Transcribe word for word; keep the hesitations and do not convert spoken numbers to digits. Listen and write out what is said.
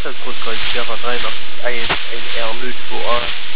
Hintergrund konntest du ja wahrscheinlich noch ein, ein Ärmel, wo er